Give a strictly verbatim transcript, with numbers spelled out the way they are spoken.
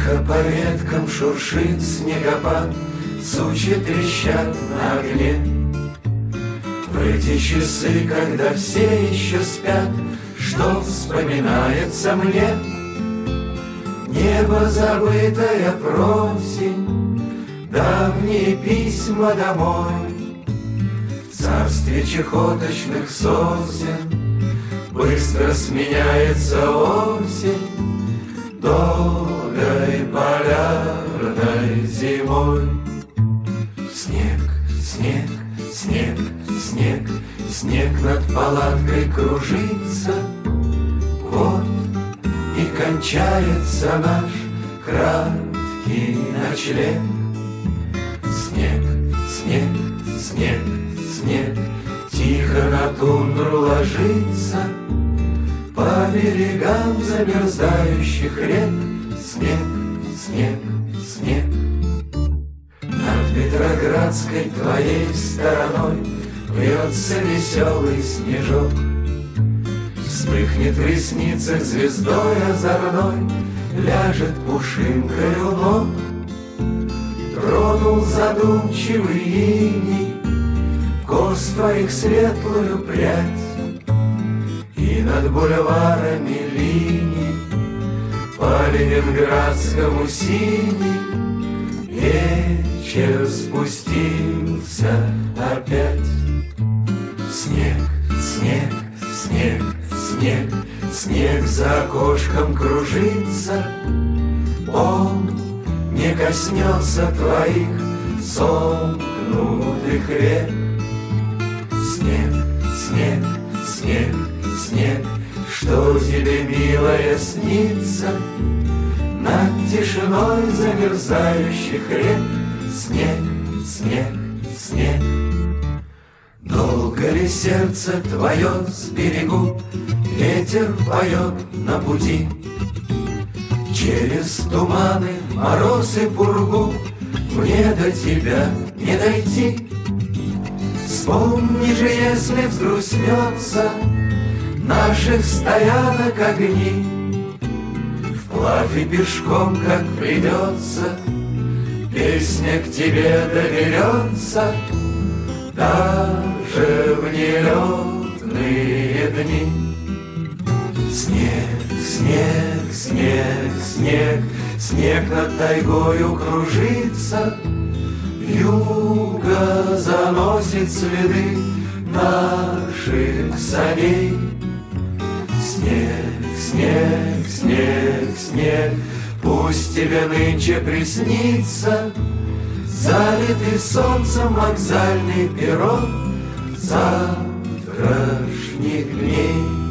Тихо по веткам шуршит снегопад, сучья трещат на огне. В эти часы, когда все еще спят, что вспоминается мне? Небо забытое просень, давние письма домой. В царстве чехоточных сосен быстро сменяется осень долгой полярной зимой. Снег, снег, снег, снег, снег над палаткой кружится. Вот и кончается наш краткий ночлег. Снег, снег, снег, снег тихо на тундру ложится. По берегам замерзающих рек снег, снег, снег. Над Петроградской твоей стороной вьется веселый снежок. Вспыхнет в ресницах звездой озорной, ляжет пушинкой у ног. Тронул задумчивый иней кос твоих светлую прядь, и над бульварами линий по ленинградскому синий вечер спустился опять. Снег, снег, снег, снег, снег за окошком кружится. Он не коснется твоих сомкнутых век. Снег, снег, снег, снег, что тебе, милая, снится над тишиной замерзающих рек. Снег, снег, снег. Долго ли сердце твое сберегу, ветер поет на пути. Через туманы, мороз и пургу мне до тебя не дойти. Вспомни же, если взгрустнется наших стоянок огни, вплавь и пешком, как придется, песня к тебе доберется даже в нелетные дни. Снег, снег, снег, снег, снег над тайгою кружится. Вьюга заносит следы наших саней. Снег, снег, снег, снег, пусть тебе нынче приснится залитый солнцем вокзальный перрон завтрашних дней.